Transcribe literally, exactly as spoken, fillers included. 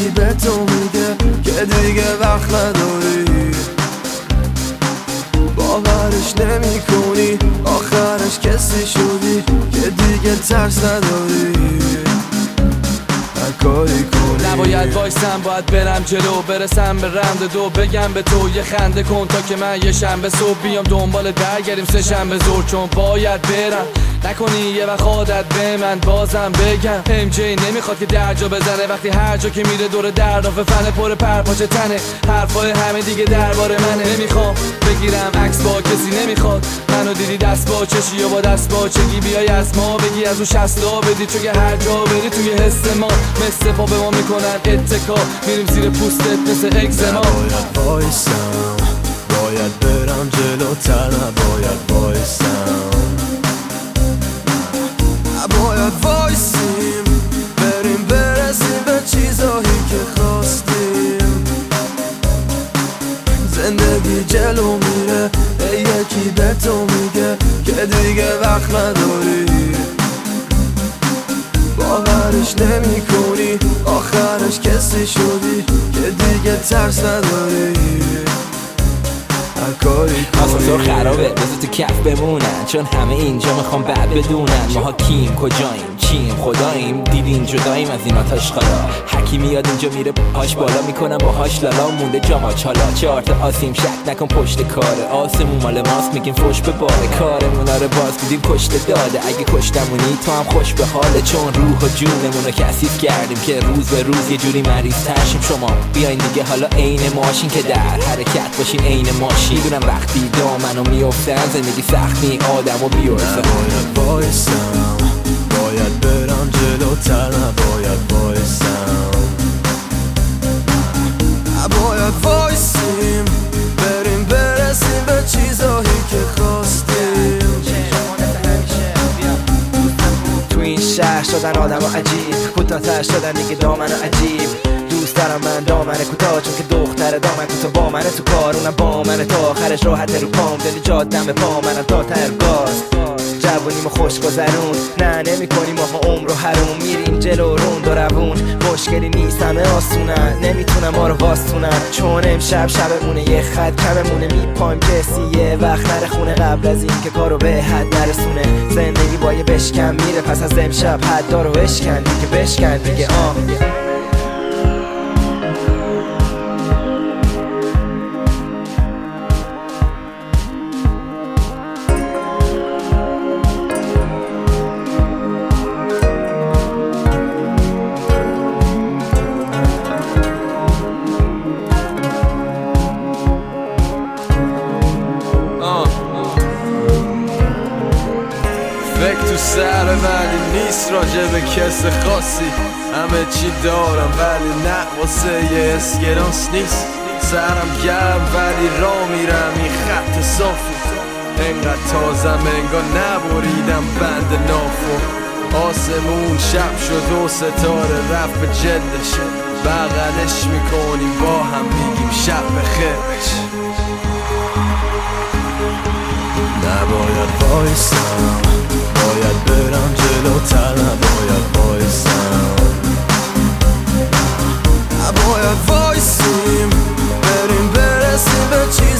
یکی به تو میگه که دیگه وقت نداری، باورش نمی کنی آخرش کسی شدی که دیگه ترس نداری هر کاری کنی. نباید وایسم باید برم جلو، برسم به رمد دو، بگم به تو یه خنده کن تا که من یه شنبه صبح بیام دنبالت برگردیم سه شنبه زور، چون باید برم نکنی یه وقت عادت به من بازم بگم. ام جی نمیخواد که درجا بزنه وقتی هر جا که میره دور دردافه فنه پر پرپاچه تنه، حرفای همه دیگه درباره منه. نمیخوام بگیرم عکس با کسی، نمیخواد منو دیدی دست با چشی یا با دست با چگی بیای از ما بگی از او شستا بدی، چون که هر جا بری توی حس ما مثل پا به ما میکنن اتکا، میریم زیر پوستت مثل اگزما. نباید وایسم باید برم جلوتر، نباید وایسم نباید وایسیم بریم برسیم به چیزایی که خواستیم. زندگی جلو میره یکی به تو میگه که دیگه وقت نداری، باورش نمی کنی آخرش کسی شدی که دیگه ترس نداری هر کاری آسانسور خرابه بذار تو کف بمونن، چون همه اینجا میخوام بعد بدونن ماها کیم کجاییم چیم خداییم، دیدین جداییم از این آتش خالا. هکی میاد اینجا میره پاش بالا میکنم باهاش لالا، مونده جاماچ حالا چهار تا آسیم شک نکن پشت کاره، آسمون مال ماست میگیم فوش به باره، کارمون آره باز میدیم کشته داده، اگه کشتمونی تو هم خوش به حاله، چون روح و جونمون رو کثیف کردیم که روز به روز یه جوری مریض ترشیم. شما بیاین دیگه حالا عین ماشین که در حرکت باشین عین ماشین، میدونم وقتی دامنو میافتن زندگی سختی آدمو بیارزن. نباید وایسم باید برم جلوتر، نباید وایسم نباید وایسیم بریم برسیم به چیزایی که خواستیم. تو این شهر شدن آدم عجیب، کوتاه‌تر شدن دیگه دامن عجیب، دوست دارم من دامن کوتاه چون که دختر دامن کوتاه با من تو کار، اونم با من تا آخرش راحت رو پام، دل جادم به پا منم تا تر گاز، جوونیمو خوش گذرون نه نمی کنیم آها عمر و حروم، میریم جلو روند و روون، مشکلی نیست همه آسونن، نمیتونم ما رو واستونن، چون امشب شبمونه یه خط کممونه، میپایم کسی یه وقت نره خونه قبل از این که کارو به حد نرسونه، زندگی با یه بشکن میره پس از امشب حدا رو اشکن دیگه بشکن دیگه آه. فکر تو سر ولی نیست راجع به کس خاصی، همه چی دارم ولی نه واسه یه اسکرانس نیست، سرم گرم ولی را میرم این خط صافی، انقدر تازم انگار نبریدم بند نافو، آسمون شب شد و ستاره رفت به جلدش، بغلش میکنیم با هم میگیم شب بخیرش. نباید وایسم باید برم جلوتر، نباید وایسم نباید وایسیم بریم برسیم به چی